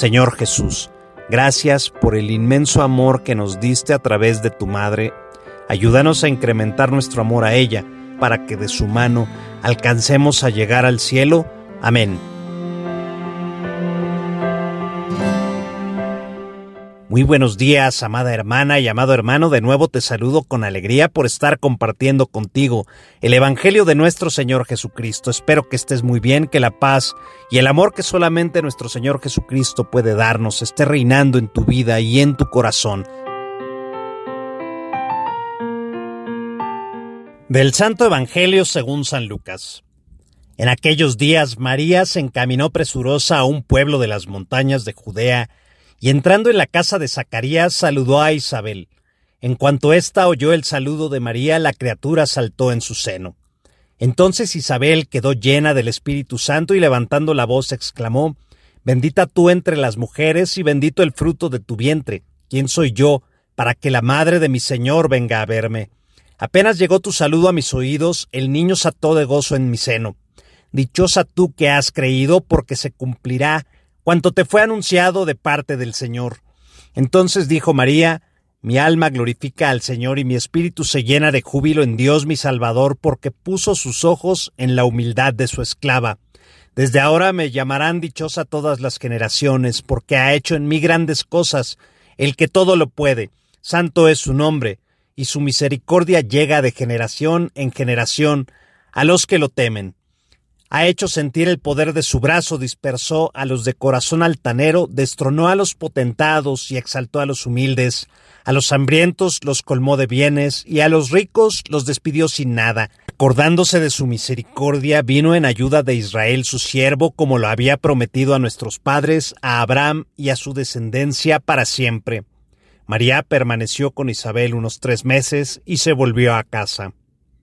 Señor Jesús, gracias por el inmenso amor que nos diste a través de tu Madre. Ayúdanos a incrementar nuestro amor a ella, para que de su mano alcancemos a llegar al cielo. Amén. Muy buenos días, amada hermana y amado hermano. De nuevo te saludo con alegría por estar compartiendo contigo el Evangelio de nuestro Señor Jesucristo. Espero que estés muy bien, que la paz y el amor que solamente nuestro Señor Jesucristo puede darnos esté reinando en tu vida y en tu corazón. Del Santo Evangelio según San Lucas. En aquellos días María se encaminó presurosa a un pueblo de las montañas de Judea, y entrando en la casa de Zacarías saludó a Isabel. En cuanto ésta oyó el saludo de María, la criatura saltó en su seno. Entonces Isabel quedó llena del Espíritu Santo y levantando la voz exclamó: «Bendita tú entre las mujeres y bendito el fruto de tu vientre. ¿Quién soy yo para que la madre de mi Señor venga a verme? Apenas llegó tu saludo a mis oídos, el niño saltó de gozo en mi seno. Dichosa tú que has creído, porque se cumplirá cuanto te fue anunciado de parte del Señor». Entonces dijo María: «Mi alma glorifica al Señor y mi espíritu se llena de júbilo en Dios mi Salvador, porque puso sus ojos en la humildad de su esclava. Desde ahora me llamarán dichosa todas las generaciones, porque ha hecho en mí grandes cosas el que todo lo puede. Santo es su nombre, y su misericordia llega de generación en generación a los que lo temen. Ha hecho sentir el poder de su brazo, dispersó a los de corazón altanero, destronó a los potentados y exaltó a los humildes. A los hambrientos los colmó de bienes y a los ricos los despidió sin nada. Acordándose de su misericordia, vino en ayuda de Israel su siervo, como lo había prometido a nuestros padres, a Abraham y a su descendencia para siempre». María permaneció con Isabel unos 3 meses y se volvió a casa.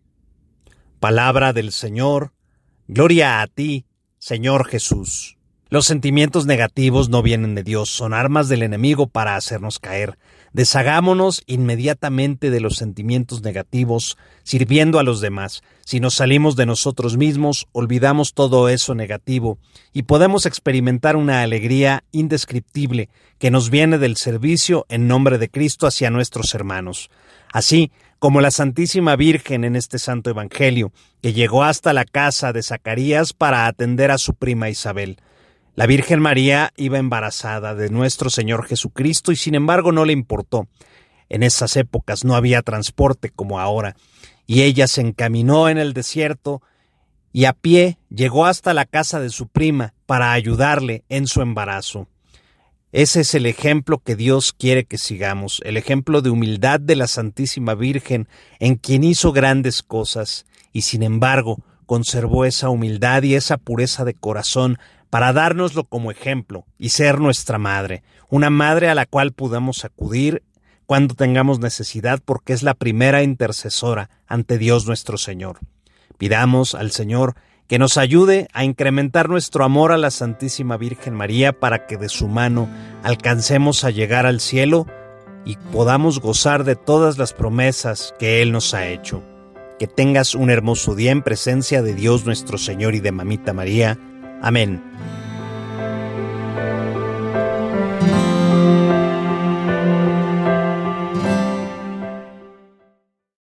Palabra del Señor. Gloria a ti, Señor Jesús. Los sentimientos negativos no vienen de Dios, son armas del enemigo para hacernos caer. Deshagámonos inmediatamente de los sentimientos negativos, sirviendo a los demás. Si nos salimos de nosotros mismos, olvidamos todo eso negativo y podemos experimentar una alegría indescriptible que nos viene del servicio en nombre de Cristo hacia nuestros hermanos. Así como la Santísima Virgen en este Santo Evangelio, que llegó hasta la casa de Zacarías para atender a su prima Isabel. La Virgen María iba embarazada de nuestro Señor Jesucristo y sin embargo no le importó. En esas épocas no había transporte como ahora, y ella se encaminó en el desierto y a pie llegó hasta la casa de su prima para ayudarle en su embarazo. Ese es el ejemplo que Dios quiere que sigamos, el ejemplo de humildad de la Santísima Virgen, en quien hizo grandes cosas, y sin embargo conservó esa humildad y esa pureza de corazón para dárnoslo como ejemplo y ser nuestra madre, una madre a la cual podamos acudir cuando tengamos necesidad, porque es la primera intercesora ante Dios nuestro Señor. Pidamos al Señor que nos ayude a incrementar nuestro amor a la Santísima Virgen María para que de su mano alcancemos a llegar al cielo y podamos gozar de todas las promesas que Él nos ha hecho. Que tengas un hermoso día en presencia de Dios nuestro Señor y de Mamita María. Amén.